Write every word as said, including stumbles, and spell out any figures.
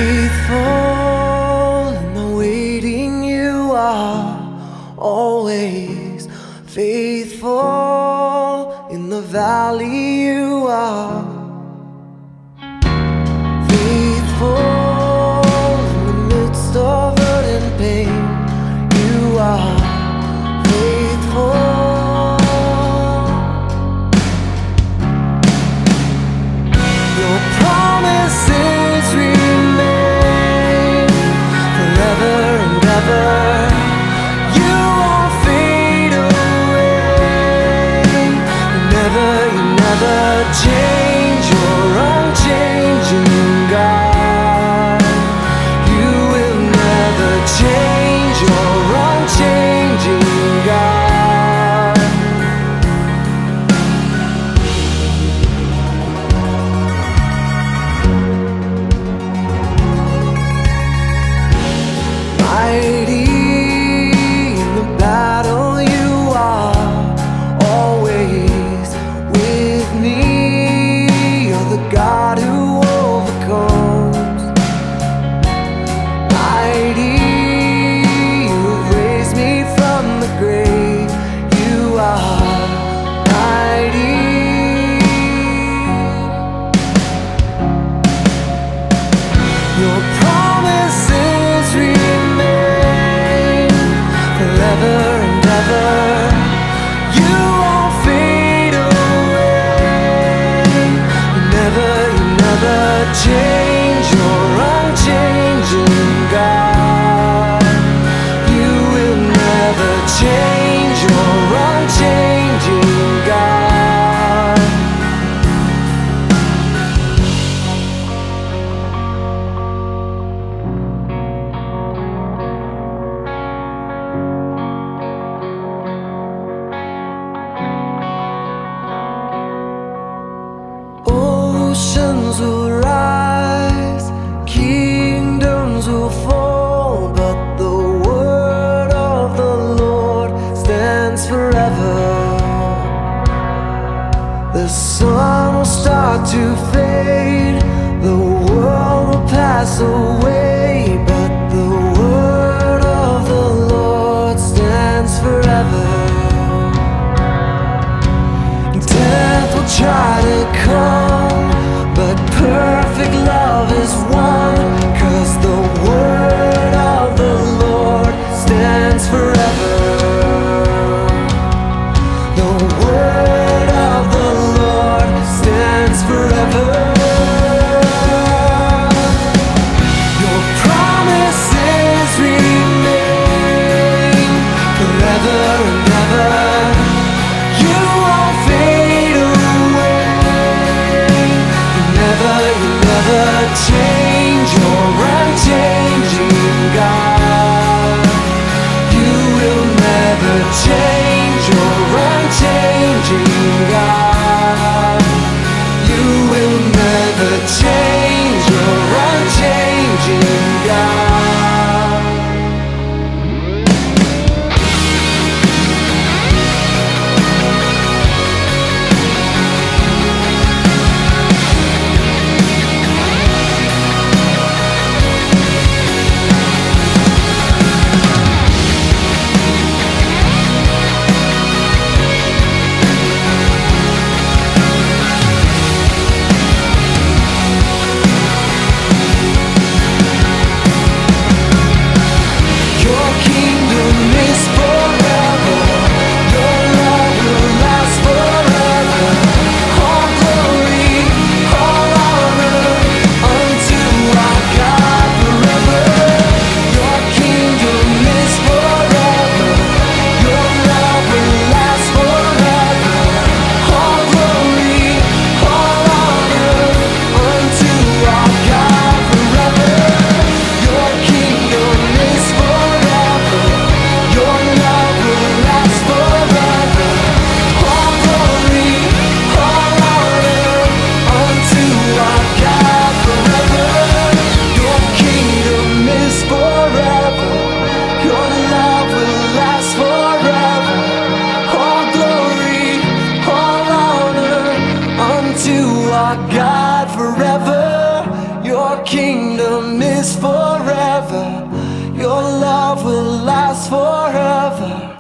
Faithful in the waiting, you are always faithful. In the valley, you are faithful. In the midst of hurt and pain, you are faithful. Your promises remain forever and ever. You won't fade away. You never, you never change. You're unchanging, God. You will never change. You're unchanging, God. Mighty in the battle, you are always with me. You're the God who overcomes. Mighty, you've raised me from the grave. You are mighty. Your promises remain forever and ever. You won't fade away. You never, you never change. You're unchanging, God. You will never change. You're unchanging, God. Oceans will rise, kingdoms will fall, but the word of the Lord stands forever. The sun will start to fade, the world will pass away, but the word of the Lord stands forever. Death will try to come, but perfect love is won, 'cause the word of the Lord stands forever. The word of the Lord stands forever. Your promises remain forever and ever. You won't fade away. You never, you never change. You're unchanging, God. You will never change. You're unchanging, God. You will never change. You're unchanging, God. kingdom is forever. Your love will last forever.